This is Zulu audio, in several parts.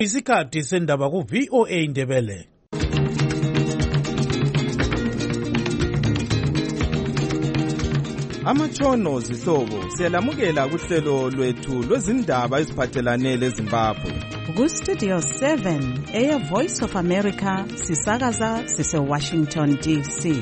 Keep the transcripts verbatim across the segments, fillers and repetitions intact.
Isikhathi sendaba ku V O A Ndebele. Amatshono zihlobo siyalamukela kuhlelo lwethu lwezindaba eziphathelane leZimbabwe. Ku Studio seven, Air Voice of America, sisakaza sise Washington D C.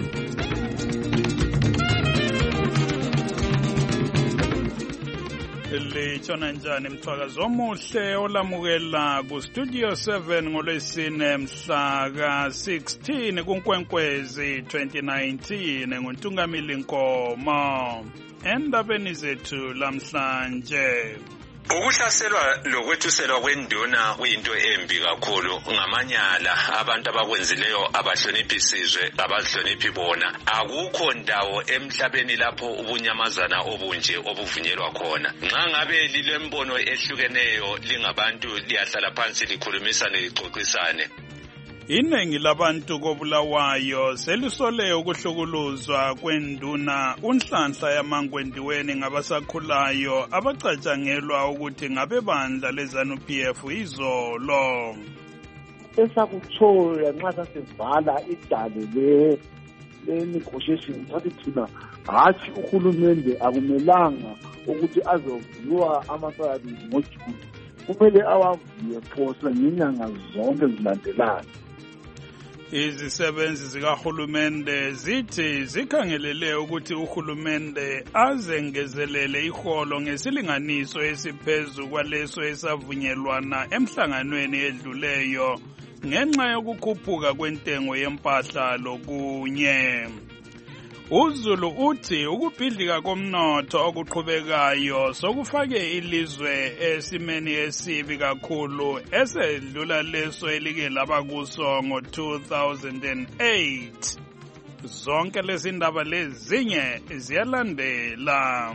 Litshona njani mthwakazi omuhle olamukela ku Studio seven ngolwesine mhla ka sixteen kuNkwenkwezi twenty nineteen nguNtungamili Nkomo. Endabeni zethu lamhlanje, ukuhlaselwa lokwethuselwa kwenduna kuyinto embi kakhulu ngamanyala abantu abakwenzileyo abahloniphi isizwe abahloniphi bona. Akukho ndawo emhlabeni lapho ubunyamazana obunje obuvunyelwa khona. Nxa ngabe lilembono ehlukeneyo lingabantu liyahlala phansi likhulumisane lixoxisane. Iningi labantu koBulawayo selisole ukuhlukuluzwa kwenduna unhlanhla yamangwendiweni ngabasakhulayo abacatshangelwa ukuthi ngabebandla leZANU P F izolo. Esakuthola nxa sasivala idale le le negotiation sathi thina hathi uhulumende akumelanga ukuthi azovuwa amasayadi ngoJuni. Kumele awavuye phose ngenyanga zonke zilandelana. Izisebenzi zikahulumende zithi zikhangelele ukuthi uhulumende azengezelele iholo ngesilinganiso esiphezu kwaleso esavunyelwana emhlanganweni edluleyo ngenxa yokukhuphuka kwentengo yempahla lokunye. uZulu uthi ukubhidlika komnotho okuqhubekayo sokufake ilizwe esimeni esibi kakhulu esedlula leso elike laba kuso ngo two thousand eight. Zonke lezi ndaba lezinye ziyalandela.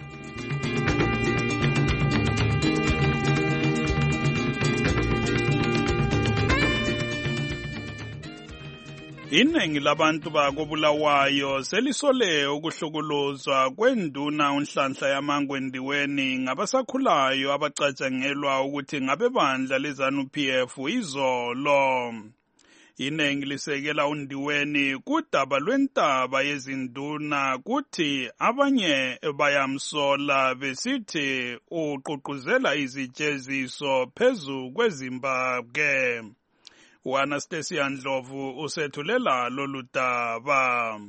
Iningi labantu bakoBulawayo selisole ukuhlukuluzwa kwenduna unhlanhla yamangwendiweni ngabasakhulayo abacatshangelwa ukuthi ngabebandla leZANU P F izolo. Iningi lisekela undiweni kudaba lwentaba yezinduna kuthi abanye bayamsola besithi uququzela izijeziso phezu kweZimbabwe. uAnastasia Ndlovu usethulela lolu daba.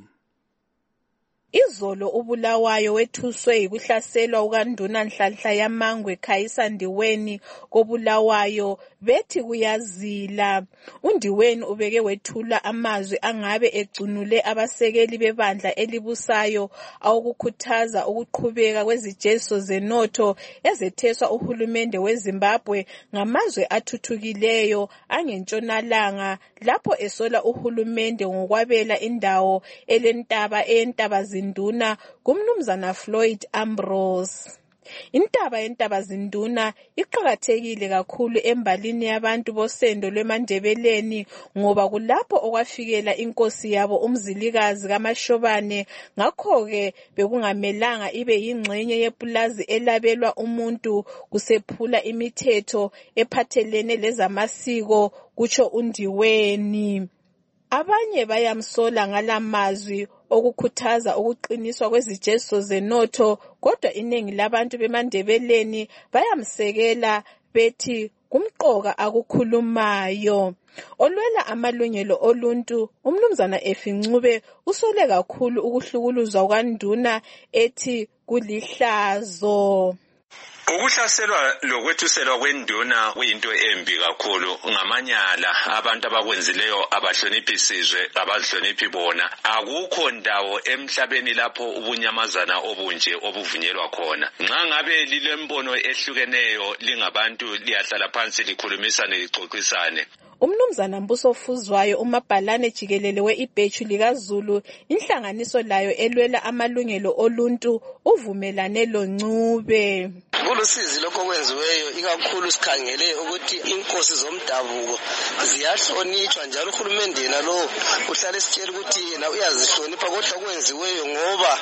Izolo uBulawayo wethuswe yikuhlaselwa ukanduna nhlanhla yamangwe Khayisa Ndiweni koBulawayo bethi kuyazila. uNdiweni ubeke wethula amazwi angabe egcunule abasekeli bebandla elibusayo awukukhuthaza ukuqhubeka kwezijeziso zenotho ezetheswa uhulumende weZimbabwe ngamazwe athuthukileyo angentshonalanga lapho esola uhulumende ngokwabela indawo elentaba eyentaba zinduna kumnumzana Floyd Ambrose. Intaba yentaba zinduna iqhakathekile kakhulu embalini yabantu bosendo lweMandebeleni ngoba kulapho okwafikela inkosi yabo umzilikazi kaMashobane. Ngakho-ke bekungamelanga ibe yingxenye yepulazi elabelwa umuntu kusephula imithetho ephathelene lezamasiko, kutsho uNdiweni. Abanye bayamsola ngalamazwi okukhuthaza ukuqiniswa kwezijeziso zenotho, kodwa iningi labantu beMandebeleni bayamsekela bethi kumqoka akukhulumayo. Olwela amalungelo oluntu umnumzana Efincube usole kakhulu ukuhlukuluzwa kwanduna ethi kulihlazo. Ukuhlaselwa lokwethuselwa kwenduna kuyinto embi kakhulu ngamanyala abantu abakwenzileyo abahloniphi isizwe abahloniphi bona. Akukho ndawo emhlabeni lapho ubunyamazana obunje obuvunyelwa khona. Nxa ngabe lilembono ehlukeneyo lingabantu liyahlala phansi likhulumisane lixoxisane. Umnumzana Mbuso Fuzwayo umabhalane jikelele we-Ibhechu likaZulu inhlanganiso layo elwela amalungelo oluntu uvumelane loNcube. Kulusizi lokho kwenziweyo ikakhulu sikhangele ukuthi inkosi zomdabuko ziyahlonitshwa njalo uhulumende yena lo uhlala esitshela ukuthi yena uyazihlonipha kodwa kwenziweyo ngoba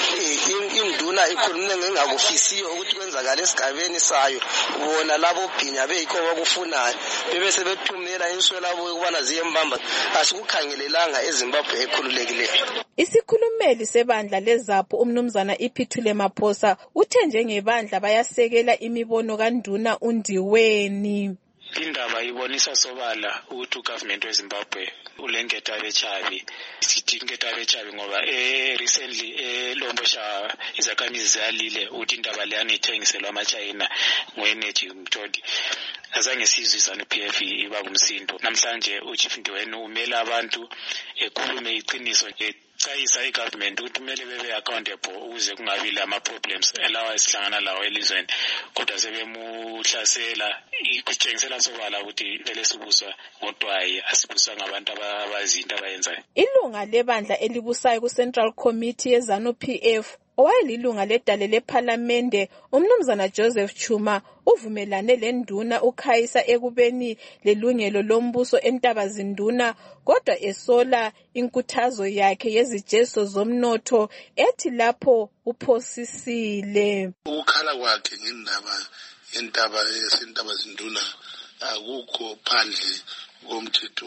induna ikhulumile ngengakufisiyo ukuthi kwenzakala esigabeni sayo bona labo bhinya beyikho bakufunayo bebese bethumela inswelabo ukubana ziyembamba asikukhangelelanga eZimbabwe ekhululekileyo. Isikhulumeli sebandla leZAPHU umnumzana Iphithule Maphosa uthe njengebandla bayasekela imibono kaNduna uNdiweni. Indaba ibonisa sobala ukuthi ugovernment weZimbabwe ulengeta bechabi sithi ingeta bechabi ngoba eh recently eh lombosha izakhamizi zalile ukuthi indaba le yanithengiselwa amaChina ngoenergy umthodi azange sizwe izanu P F iba kumsindo. Namhlanje uChief Ndiweni umela abantu ekhulume iqiniso nje chayisa igovernment ukuthi kumele bebe accountable ukuze kungabi lama problems elawa esihlangana lawo elizweni kodwa sebemuhlasela ikutshengisela sobala ukuthi vele sibuswa ngodwayi asibuswa ngabantu abazinto abayenzayo. Ilunga lebandla elibusayo ku Central Committee yeZanu P F owayelilunga ledale lePhalamende umnumzana Joseph Chuma uvumelane lenduna ukhayisa ekubeni lelungelo lombuso eNtabazinduna kodwa esola inkuthazo yakhe yezijeso zomnotho ethi lapho uphosisile. Ukukhala kwakhe ngendaba yentaba yeNtabazinduna akukho phandle komthetho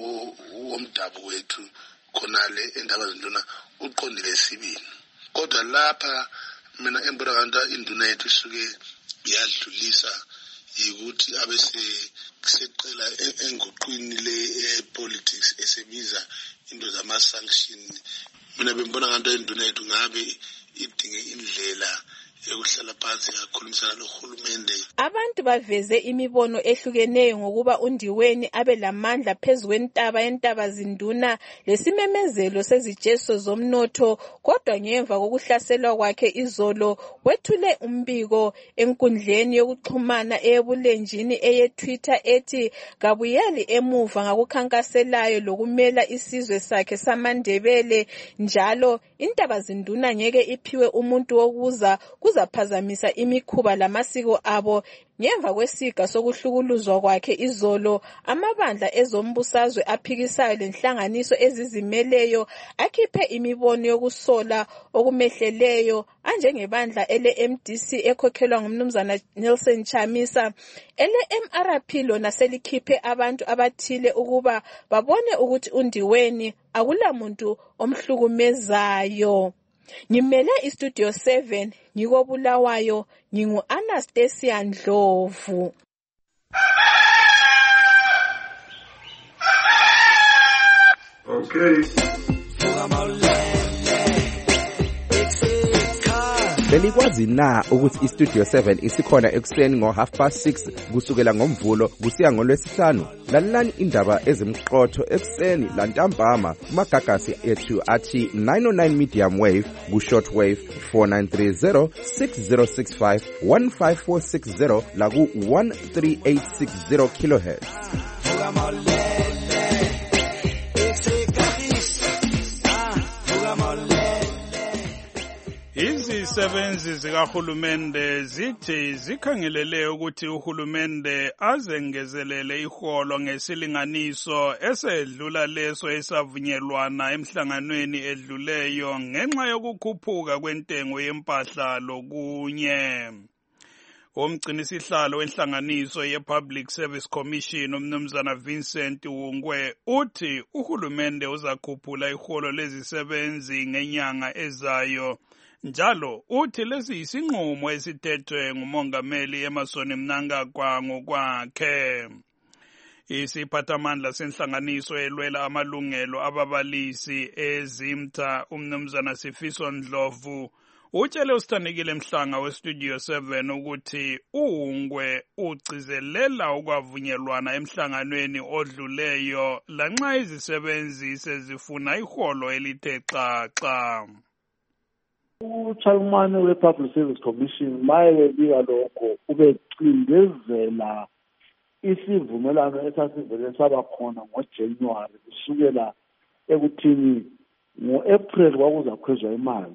womdabu wethu khonale eNtabazinduna uqondile sibini. Kodwa lapha mina embona kanti induna yethu isuke yadlulisa ukuthi abese seqela enguqwini le politics esebiza into zama sanction. Mina bembona kanti induna yethu ngabe idinge indlela ekuhlala phansi kakhulumisana nohulumende. Abantu baveze imibono ehlukeneyo ngokuba uNdiweni abe lamandla phezukwentaba yeNtabazinduna lesimemezelo sezijeso zomnotho kodwa ngemva kokuhlaselwa kwakhe izolo wethule umbiko enkundleni yokuxhumana eyebulenjini eye Twitter ethi kabuyeli emuva ngakukhankaselayo lokumela isizwe sakhe samaNdebele njalo iNtabazinduna ngeke iphiwe umuntu wokuza kuzaphazamisa imikhuba lamasiko abo. Ngemva kwesiga sokuhlukuluzwa kwakhe izolo amabandla ezombusazwe aphikisayo lenhlanganiso ezizimeleyo akhiphe imibono yokusola okumehleleyo anjengebandla ele M D C ekhokhelwa ngumnumzana Nelson Chamisa. Ele M R P lona selikhiphe abantu abathile ukuba babone ukuthi uNdiweni akulamuntu omhlukumezayo. Ngimele iStudio seven ngikobulawayo ngingu Anastasia Ndlovu. Okay. Belikwazi na ukuthi iStudio seven isikhona ekuseni ngo half past six kusukela ngomvulo kusiya ngolwesihlanu? Lalelani indaba ezimqotho ekuseni lantambama kumagagasi ethu athi nine oh nine medium wave ku short wave four nine three zero six zero six five one five four six zero la ku one three eight six zero kilohertz. Izisebenzi zikahulumende zithi zikhangelele ukuthi uhulumende azengezelele iholo ngesilinganiso esedlula leso esavunyelwana emhlanganweni edluleyo ngenxa yokukhuphuka kwentengo yempahla lokunye. Umgcinisihlalo wenhlanganiso ye-Public Service Commission umnumzana Vincent Wungwe uthi uhulumende uzakhuphula iholo lezisebenzi ngenyanga ezayo. Njalo uthi lesi isinqumo esithethwe ngumongameli Emmerson Mnangagwa ngokwakhe. Isiphathamandla senhlanganiso elwela amalungelo ababalisi eZimta umnumzana Sifiso Ndlovu utshele usithandekile Mhlanga weStudio seven ukuthi uHungwe ugcizelela ukwavunyelwana emhlanganweni odluleyo lanxa izisebenzi sezifuna iholo elithe xaxa. uChalmane we-Public Service Commission maye bika lokho ubecindezela isivumelano esasivele saba khona ngoJanuary kusukela ekuthini ngo-April kwakuzakhwezwa imali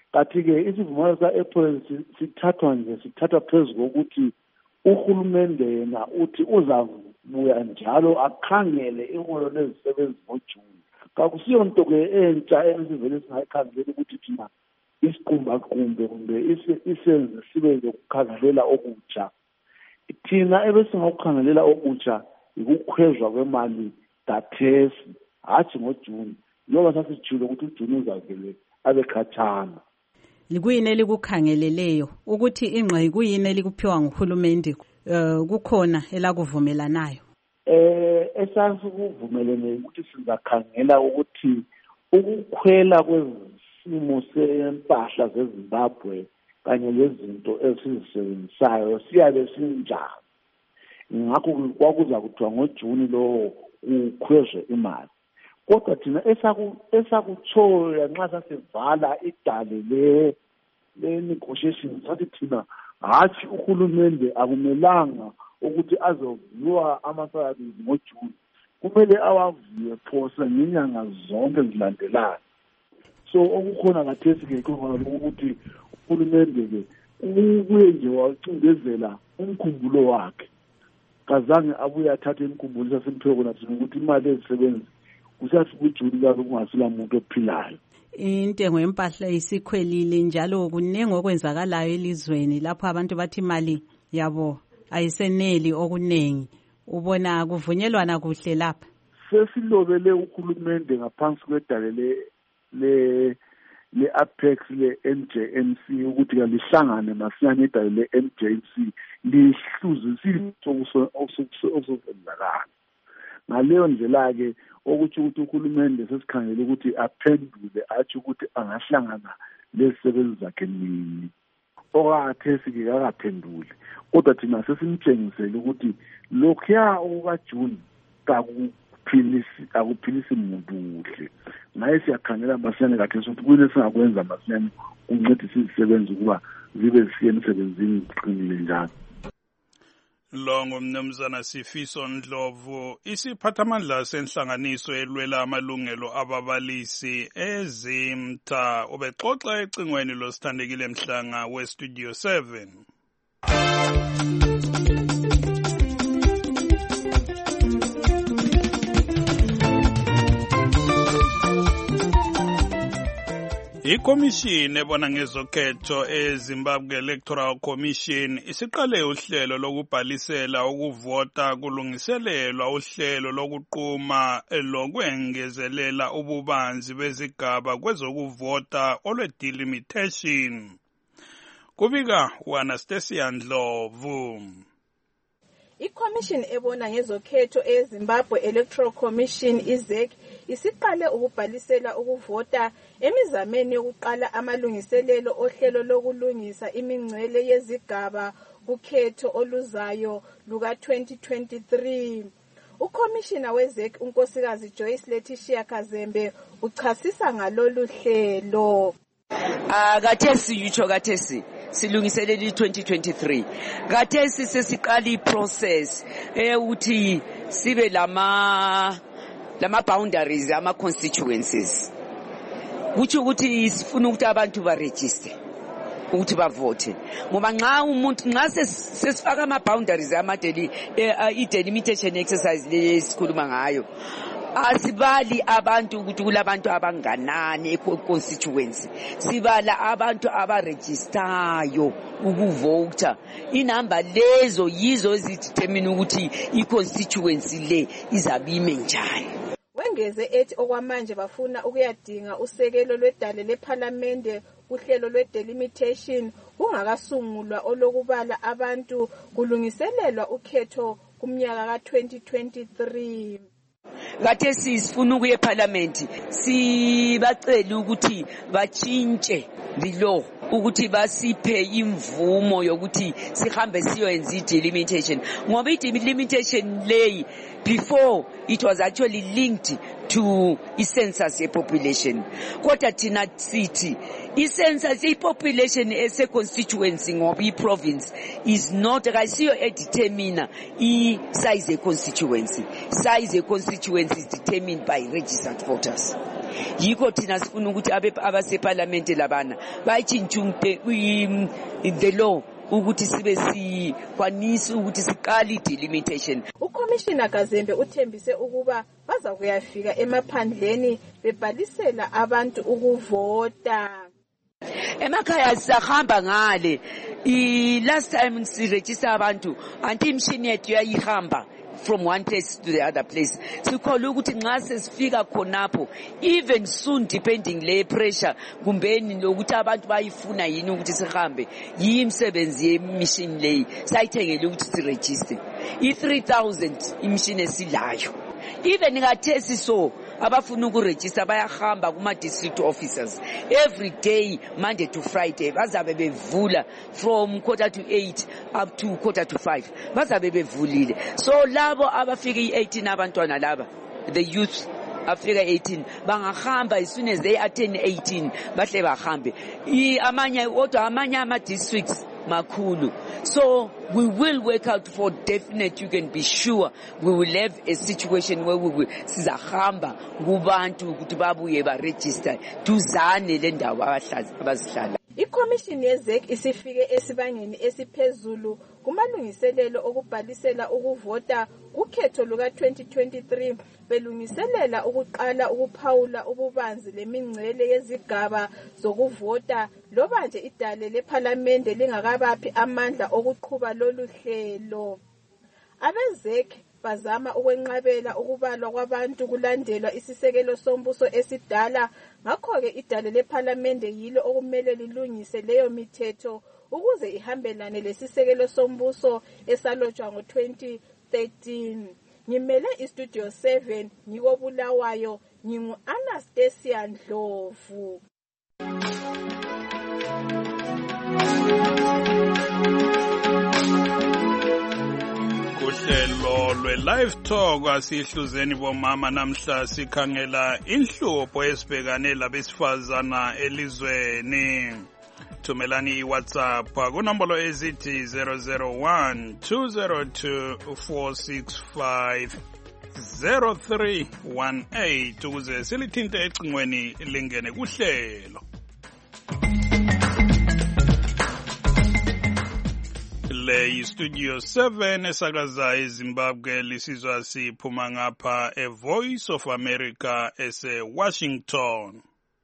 Kanti-ke isivumelwano sika-April sithathwa nje sithathwa phezu kokuthi uhulumende yena uthi uzabuya njalo akhangele iholo lezisebenzi ngoJuni. Kakusiyo nto-ke entsha esivele singayikhangela ukuthi thina isiqumbaqumbe kumbe isenze sibe lokukhangelela okutsha. Thina ebesingakukhangelela okutsha ukukhwezwa kwemali dathesi hathi ngoJuni ngoba sasijule ukuthi uJuni uzavele abe khatshana. Likuyini elikukhangeleleyo ukuthi ingqe kuyini elikuphiwa nguhulumende uh, kukhona elakuvumelanayo? Eh esasikuvumelene ukuthi sizakhangela ukuthi ukukhwela kwezimo sempahla zeZimbabwe kanye lezinto esizisebenzisayo siyabe sinjani. Ngakho kwakuza kuthiwa ngoJuni lo ukhwezwe imali. Kodwa thina esaku esakuthola nxa sasivala idale le le negotiation sathi thina hathi uhulumende akumelanga ukuthi azoviwa amasalaries ngoJuni, kumele awaviwe phose ngenyanga zonke zilandelayo. So okukhona kathesi ke khona ukuthi uhulumende ke ubuye nje wacindezela umkhumbulo wakhe, kazange abuye athathe imkhumbulo sasempheko kona ukuthi imali ezisebenzi kusathi kuJuni kabe kungasila muntu ophilayo. Intengo yempahla isikhwelile njalo kunengi okwenzakalayo elizweni lapho abantu bathi imali yabo ayiseneli okunengi. Ubona kuvunyelwana kuhle lapha? Sesilobele uhulumende ngaphansi kwedale le le le Apex le N J M C ukuthi kalihlangane masinyane idale le N J M C lihluzisile okusenzakala. Ngaleyo ndlela ke ukuthi ukuthi uhulumende sesikhangela ukuthi aphendule athi ukuthi angahlangana lezisebenzi zakhe nini. Okathesi ke akaphendule. Kodwa thina sesimtshengisele ukuthi lokhuya okaJuni kakuphilisi akuphilisi umuntu kuhle. Naye siyakhangela masinyane kathesi ukuthi kuyini singakwenza masinyane uncedise izisebenzi ukuba zibe zisiye emsebenzini ziqinile njalo. Lo ngumnumzana Sifiso Ndlovu, isiphathamandla senhlanganiso elwela amalungelo ababalisi eZimta, ubexoxa ecingweni losithandekile Mhlanga weStudio seven. Ikomishini ebona ngezokhetho eZimbabwe Electoral Commission isiqale uhlelo lokubhalisela ukuvota kulungiselelwa uhlelo lokuquma lokwengezelela ububanzi bezigaba kwezokuvota olwe-delimitation. Kubika uAnastasia Ndlovu. Ikomishini ebona ngezokhetho eZimbabwe Electoral Commission I Z E C isiqale ukubhalisela ukuvota emizameni yokuqala amalungiselelo ohlelo lokulungisa imingcele yezigaba kukhetho oluzayo luka twenty twenty-three. Ukomishina we-Z E C unkosikazi Joyce Letitia Kazembe uchasisa ngalolu hlelo. Ah kathesi yitsho kathesi silungiselele twenty twenty-three. Kathesi sesiqala iprocess ukuthi sibe lama lama boundaries ama constituencies. Kuthi ukuthi sifuna ukuthi abantu ba register ukuthi bavote. Ngoba nxa umuntu nxa sesifaka ama boundaries ama delimitation exercise lesikhuluma ngayo, asibali abantu ukuthi kulabantu abanganani econstituency, sibala abantu abaregistayo ukuvota. Inamba lezo yizo ezidetermine ukuthi iconstituency le izabime njani. Wengeze ethi okwamanje bafuna ukuyadinga usekelo lwedale leParliament uhlelo lwe-delimitation kungakasungulwa olokubala abantu kulungiselelwa ukhetho kumnyaka ka twenty twenty-three. Kathesi sifuna ukuye eParliament sibacela ukuthi batshintshe the law ukuthi basiphe imvumo yokuthi sihambe siyoyenza i-delimitation, ngoba i-delimitation lay before it was actually linked to i-census ye-population. Kodwa thina sithi i-census ye-population ese-constituency ngoba i-province is not kayisiyo edetermina i-size ye-constituency. Size ye-constituency is determined by registered voters. yikho thina sifuna ukuthi abaseparlamente labana bayitshintshe the law ukuthi sibe sikwanisa ukuthi siqale i-delimitation. uCommissioner Kazembe uthembise ukuba baza kuyafika emaphandleni bebhalisela abantu ukuvota. Emakhaya sisahamba ngale. I last time siregister abantu anti imshini yethu yayihamba from one place to the other place. Sikholwa ukuthi nxa sesifika khonapho even soon depending le pressure kumbeni lokuthi abantu bayifuna yini ukuthi sihambe yimsebenzi yemishini leyi sayithengele ukuthi siregister i three thousand imishini esilayo. Even ngathesi so abafuna ukuregister bayahamba kuma district officers every day Monday to Friday bazabe bevula from quarter to eight up to quarter to five bazabe bevulile. So labo abafika i-eighteen abantwana laba the youth afika eighteen bangahamba as soon as they attain eighteen bahle bahambe amanye odwa amanye ama districts makhulu. So we will work out for definite, you can be sure we will have a situation where we will sizahamba kubantu ukuthi babuye ba register duzane le ndawo abazihlala. iCommission yeZEC isifike esibangeni esiphezulu kumalungiselelo okubhalisela ukuvota kukhetho luka twenty twenty-three belungiselela ukuqala ukuphawula ububanzi lemingcele yezigaba zokuvota loba nje idale leParliament lingakabaphi amandla okuqhuba lolu hlelo. AbeZEC bazama ukwenqabela ukubalwa kwabantu kulandelwa isisekelo sombuso esidala. Ngakho ke idale leParliament yilo okumele lilungise leyo mithetho ukuze ihambelane lesisekelo sombuso esalotshwa ngo twenty thirteen. Ngimele iStudio seven ngiko Bulawayo, ngingu Anastasia Ndlovu. Kuhlelo lwe-Live Talk asihluzeni bomama namhla sikhangela inhlupho esibhekane labesifazana elizweni. Thumelani iWhatsApp kunombolo ezithi zero zero one two zero two four six five zero three one eight ukuze silithinte ecingweni lingene kuhlelo. Le Studio seven esakaza eZimbabwe lisizwa siphuma ngapha e Voice of America ese Washington.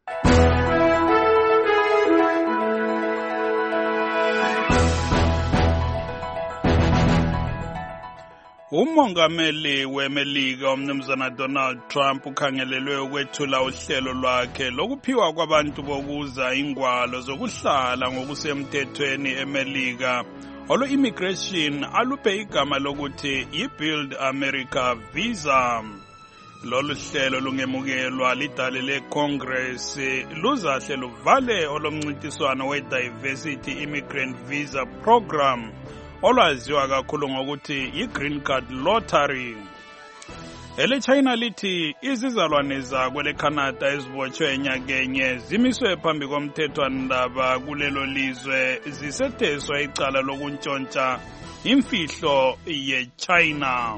Umongameli weMelika umnumzana Donald Trump ukhangelelwe ukwethula uhlelo lwakhe lokuphiwa kwabantu bokuza ingwalo zokuhlala ngokusemthethweni eMelika olo immigration aluphe igama lokuthi i-Build America Visa. Lolu hlelo lungemukelwa lidale leCongress luzahle luvale olomncintiswano we-Diversity Immigrant Visa Program olwaziwa kakhulu ngokuthi i-Green Card Lottery. Ele China lithi izizalwane zakwe leCanada ezibotshwe enyakenye zimiswe phambi komthethwandaba kulelo lizwe zisetheswa icala lokuntshontsha imfihlo yeChina.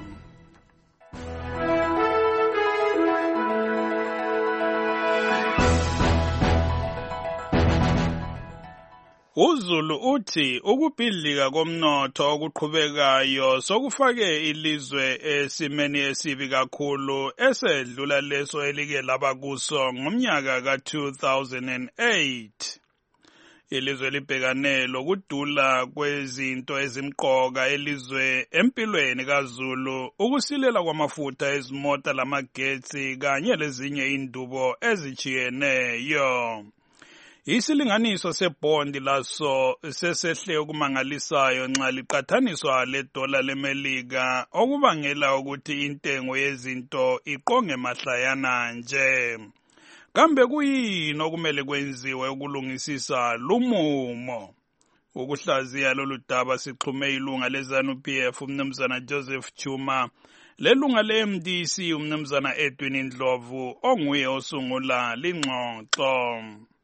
uZulu uthi ukubhidlika komnotho okuqhubekayo sokufake ilizwe esimeni esibi kakhulu esedlula leso elike laba kuso ngomnyaka ka two thousand eight. Ilizwe libhekane lokudula kwezinto ezimqoka elizwe empilweni kaZulu, ukusilela kwamafutha ezimota lamagetsi kanye lezinye indubo ezijiyeneyo. Isilinganiso sebhondi laso sesehle okumangalisayo nxa liqathaniswa ledola leMelika, okubangela ukuthi intengo yezinto iqonge mahlayana nje. Kambe kuyini okumele kwenziwe ukulungisisa lumumo? Ukuhlaziya lolu daba sixhume ilunga leZANU-P F umnumzana Joseph Chuma, lelunga le-M D C umnumzana Edwin Ndlovu onguye osungula lingxoxo.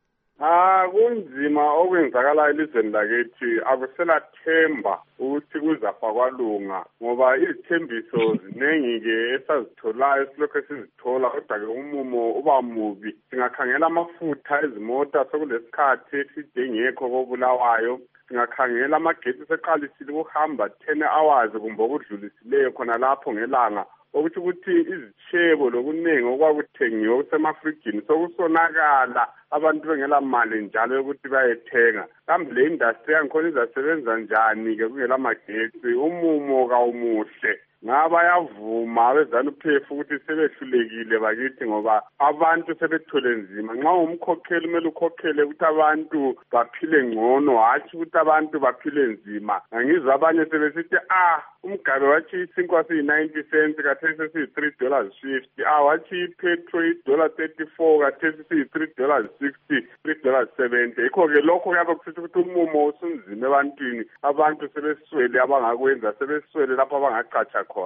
Ah, kunzima okwenzakala elizweni lakithi, akusela themba ukuthi kuzafa kwalunga ngoba izithembiso ziningi-ke esazitholayo silokho esizithola, kodwa-ke umumo uba mubi. Singakhangela amafutha ezimota sekulesikhathi eside ngekho kobulawayo, singakhangela amagesi seqalisile ukuhamba ten hours kumbe okudlulisileyo khona lapho ngelanga, ukuthi ukuthi izitshebo lokuningi okwakuthengiwe kusemafrijini sokusonakala, abantu bengela mali njalo yokuthi bayethenga. Kambe le industry yangikhona izasebenza njani-ke kungela magesi? Umumo kawumuhle. Ngaba yavuma abezanu-P F ukuthi sebehlulekile bakithi ngoba abantu sebethole nzima. Nxa umkhokheli kumele ukhokhele ukuthi abantu baphile ngcono, hatshi ukuthi abantu baphile nzima. Ngangizwa abanye sebesithi ah umgabe wathi isinkwa siyi-ninety cents kathesi siyi-three dollars fifty. Ah wathi ipetrol i-dollar thirty-four kathesi siyi-three dollars sixty, three dollars seventy. Yikho-ke lokho kuyabe kusithi ukuthi umumo usunzima ebantwini. Abantu sebeswele abangakwenza, sebeswele lapho abangaqatsha khona.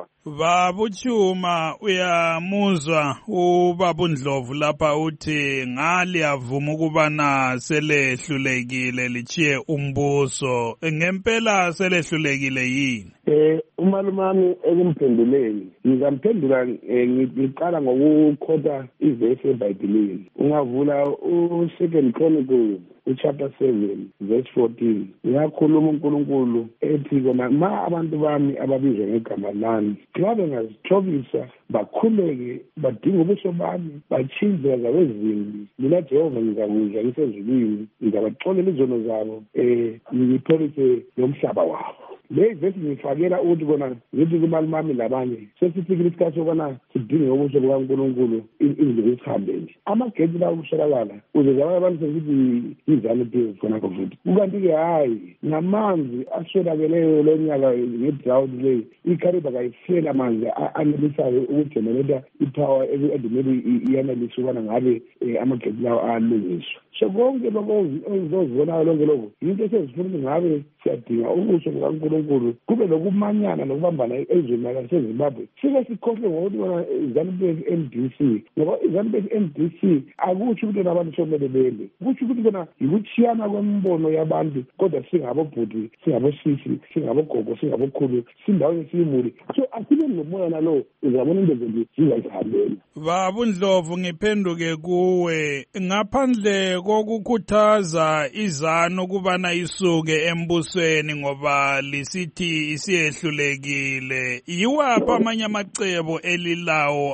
Babuchuma uyamuzwa ubaba Ndlovu lapha uthi ngali avuma ukubana selehlulekile lichiye umbuso. Ngempela selehlulekile yini? Eh umalumami ekumphenduleni ngizamphendula ngiqala ngokukhotha ivesi eBhayibhelini. Ungavula u-Second Chronicles chapter seven verse fourteen. Ngiyakhuluma uNkulunkulu ethi kona ma abantu bami ababizwa ngegama lami nxa bengazithobisa bakhuleke badinga ubuso bami batshinze zabe zimbi, mina Jehova ngizakuzwa ngisezulwini, ngizabaxolela izono zabo eh ngipholise lomhlaba wabo. Le vesi ngifakela ukuthi kona ngithi kumalumami labanye sesifikile isikhathi sokubana sidinge ubuso bukaNkulunkulu indlu esihambeni. Amagedi lawo kushakalala uze abanye abantu sesithi izane phezulu khonakho futhi. Ukanti-ke hayi namanzi aswelakeleyo lo nyaka nge-drought leyo iKariba kayifela amanzi anelisayo ukujenereta ipower edimele iyanelisa ukubana ngabe amagedi lawo alungiswa. So konke lokho ozibonayo lonke lokho yinto esezifuna ngabe siyadinga ubuso bukaNkulunkulu kube lokumanyana nokubambana ezweni laseZimbabwe. Sike sikhohle ngokuthi bona iZanu-P F M D C ngoba iZanu-P F M D C akutsho ukuthi abantu somele bende, kutsho ukuthi bona yikuchiyana kwembono yabantu, kodwa singabobhuti, singabosisi, singabogogo, singabokhulu, sindawo siyimuli. So asibe nomoya nalo uzabona into ezinto zingazihambela. Baba Ndlovu ngiphenduke kuwe, ngaphandle kokukhuthaza izanu ukubana isuke embusweni ngoba lisithi isiyehlulekile, yiwaphi amanye amacebo elilawo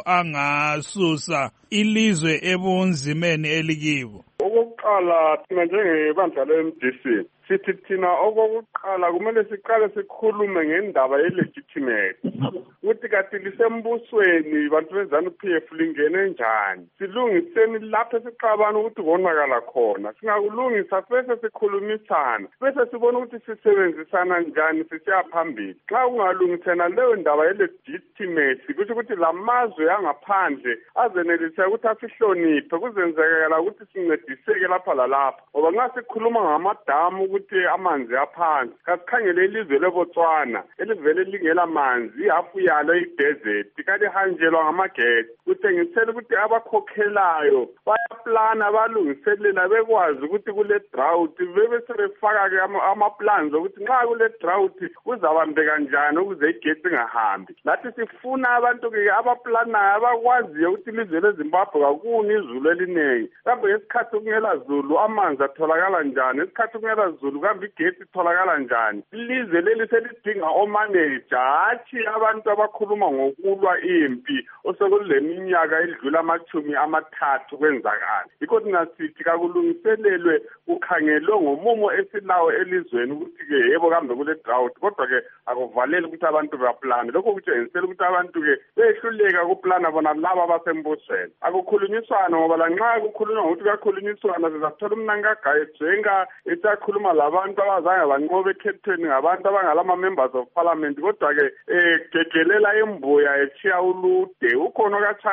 angasusa ilizwe ebunzimeni elikibo? Okokuqala thina njengebandla le-M D C sithi thina okokuqala kumele siqale sikhulume ngendaba ye-legitimacy ukuthi kati lisembusweni bantu beZanu-P F lingene njani, silungiseni lapho siqabana ukuthi konakala khona. Singakulungisa bese sikhulumisana, bese sibona ukuthi sisebenzisana njani sisiya phambili. Xa ungalungisena leyo ndaba ye-legitimacy kusho ukuthi lamazwe angaphandle azenelisa ukuthi asihloniphe, kuzenzekela ukuthi sincediseke lapha lalapha. Ngoba nxa sikhuluma ngamadamu ukuthi amanzi aphansi, kasikhangele ilizwe leBotswana elivele lingela manzi, ihafu yalo i-desert kanti hanjelwa ngamagesi. Kuthengisela ukuthi abakhokhelayo bayaplana balungiselela bekwazi ukuthi kule drought bebe sebefaka-ke ama-plans ukuthi nxa kule drought kuzabambeka njani ukuze igesi ingahambi. Lathi sifuna abantu-ke abaplanayo abakwaziyo ukuthi ilizwe leZimbabwe kakuni izulu eliningi, kambe ngesikhathi kungela zulu amanzi atholakala njani, ngesikhathi kungela zulu kambe igesi itholakala njani. Ilizwe leli selidinga omaneja, hatshi abantu abakhuluma ngokulwa impi osekule minyaka edlula amachumi amathathu kwenzakala. Yikho thina sithi kakulungiselelwe kukhangelwe ngomumo esilawo elizweni ukuthi-ke yebo kambe kule drought, kodwa-ke akuvaleli ukuthi abantu baplane. Lokho kutshengisela ukuthi abantu-ke behluleka kuplana bona laba abasembusweni. Akukhulunyiswana ngoba lanxa kukhulunywa ngokuthi kuyakhulunyiswana sizathola umnankagaye jenga esakhuluma labantu abazange banqobe ekhethweni ngabantu abangalama members of parliament, kodwa-ke eh gegelela imbuya echiya ulude ukhona kaChami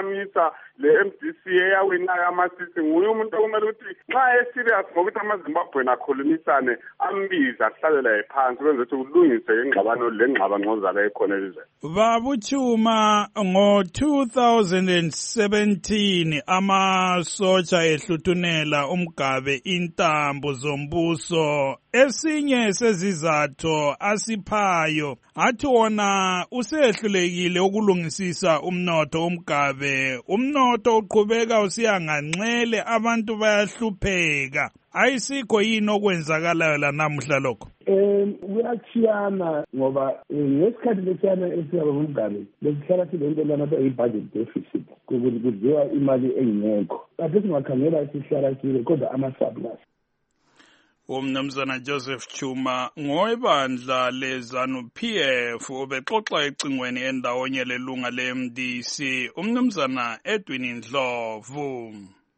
ephakamisa le-M D C eyawinayo amasisi nguye umuntu okumele ukuthi nxa eserious ngokuthi amaZimbabweni akhulumisane ambize ahlalela phansi kwenze ukuthi kulungise ingxabano lengxabangqozana ekhona elizweni. Babuchuma ngo two thousand seventeen amasotsha ehluthunela umgabe intambo zombuso. Esinye sezizatho asiphayo athi wona usehlulekile ukulungisisa umnotho umgabe. Umnotho uqhubeka usiyanganxele, abantu bayahlupheka. Ayisikho yini okwenzakalayo la namuhla lokho? Um kuyachiyana ngoba ngesikhathi lesiyana esiyaba ngumgabe besihlala silento lana beyi-budget deficit kudliwa imali engekho kade singakhangela sihlala sile kodwa ama-surplus. Umnumzana Joseph Chuma ngoibandla leZANU-P F ubexoxa ecingweni endawonye lelunga le-M D C umnumzana Edwin Ndlovu.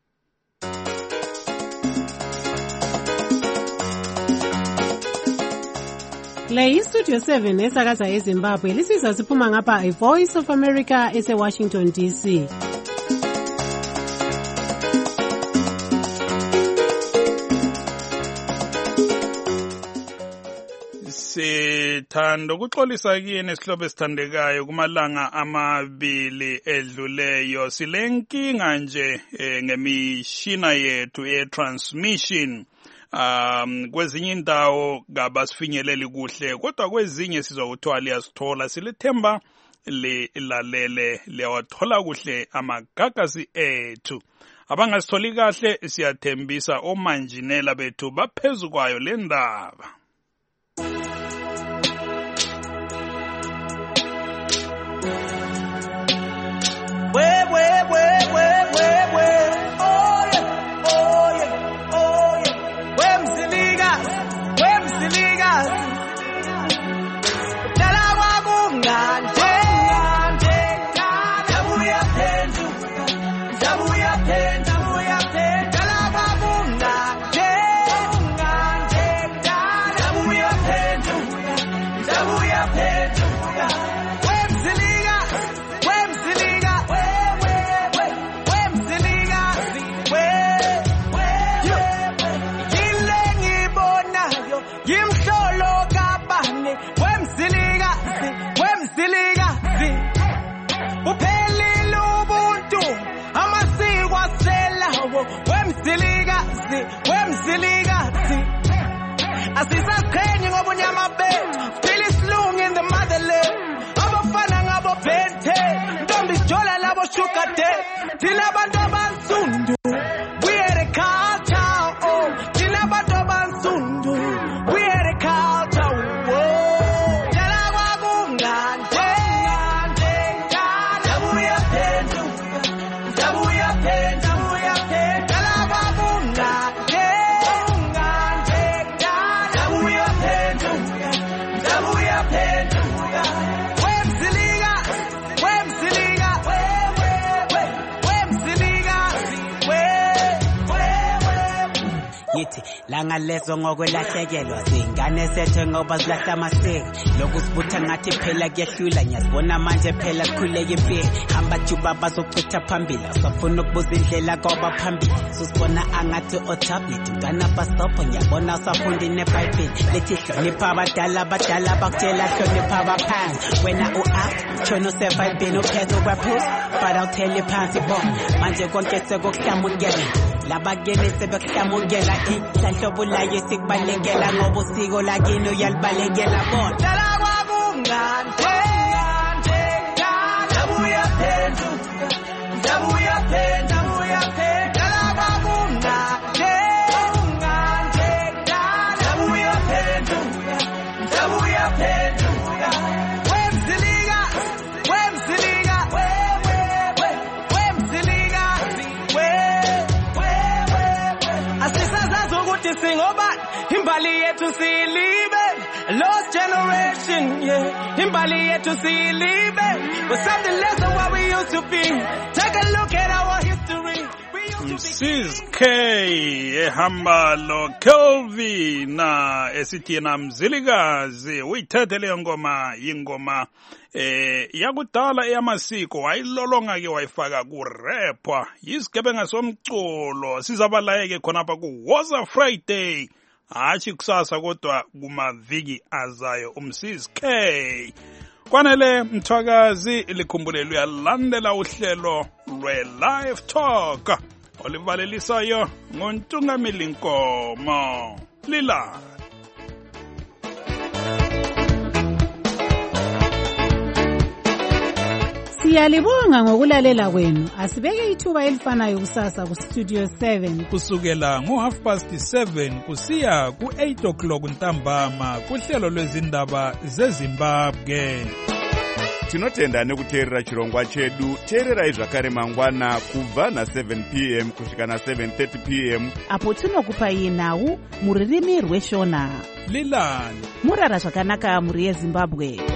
Le iStudio seven esakaza eZimbabwe lisizwa siphuma ngapha iVoice of America ese-Washington D C. Sithanda ukuxolisa kini sihlobo esithandekayo kumalanga amabili edluleyo silenkinga nje eh, ngemishina yethu e-transmission. Um kwezinye indawo ngabasifinyeleli kuhle kodwa kwezinye sizokuthiwa liyasithola silethemba lilalele liyawathola kuhle amagagasi ethu. Abangasitholi kahle siyathembisa omanjinela bethu baphezu kwayo le ndaba. We we we we we we oh yeah oh yeah oh yeah wemzilikazi wemzilikazi dala kwakumnandi dabuya phenduka dabuya phenduka dabuya phenduka dala kwakumnandi dabuya phenduka dabuya phenduka wemzilikazi wemzilikazi Yimhlolo kabane wemzilikazi wemzilikazi uphelile ubuntu amasiko aselawo wemzilikazi wemzilikazi asisaqhenyi ngobunyama bethu still isilungu in the motherland abafana ngabo bente ntombi sijola labo sugar daddy thina abantu abansundu we are the culture oh thina abantu abansundu we are the culture oh dala kwakumnandi dabuya phenduka dabuya phenduka dabuya phenduka dala kwakumnandi dabuya phenduka dabuya phenduka wemzilikazi wemzilikazi wemzilikazi yithi langa lezo ngokwelahlekelwa zingane sethe ngoba zilahla amasiko lokusibutha ngathi phela kuyehlula nyasibona manje phela kukhuleka impilo hamba juba bazochitha phambili safuna ukubuza indlela ngoba phambili susibona angathi othablet ngana basopho ngiyabona usafunda neBhayibheli lethi hlonipha abadala abadala bakutshela hlonipha abaphansi wena u-act tshona usevayibheni uphethe kwaphuza but awutheli phansi bona manje konke sekukuhlamukela labakene sebekuhlamukela inhlanhlobo layo sikubalekela ngoba usiko lakini uyalibalekela bona dala kwakumnandi dabuya phenduka dabuya phenduka dabuya phenduka dala kwakumnandi dabuya phenduka dabuya phenduka wemzilikazi wemzilikazi wemzilikazi asisazazi ukuthi singobani imbali yethu siyilibe lost generation yeah imbali yethu siyilibe we're something less than what we used to be take a look at our history. Mrs K ehamba lo Kelvin na esithi na Mzilikazi uyithethe leyo ngoma ingoma eh yakudala eyamasiko wayilolonga ke wayifaka ku rapper yisigebenga somculo sizabalayeke khonapha ku Woza Friday hathi kusasa kodwa kumaviki azayo umsis K kwanele mthwakazi likhumbulelo uyalandela uhlelo lwe live talk olivalelisayo ngontungameli Nkomo lila Siyalibonga ngokulalela kwenu. Asibeke ithuba elifanayo kusasa ku Studio seven. Kusukela ngo half past seven kusiya ku eight o'clock ntambama kuhlelo lwezindaba zeZimbabwe. Tinotenda nekuteerera chirongwa chedu. Teererai zvakare mangwana kubva na seven p m kusvika na seven thirty p m apo tinokupai nhau muririmi rweshona. Lilani murara zvakanaka muri yeZimbabwe.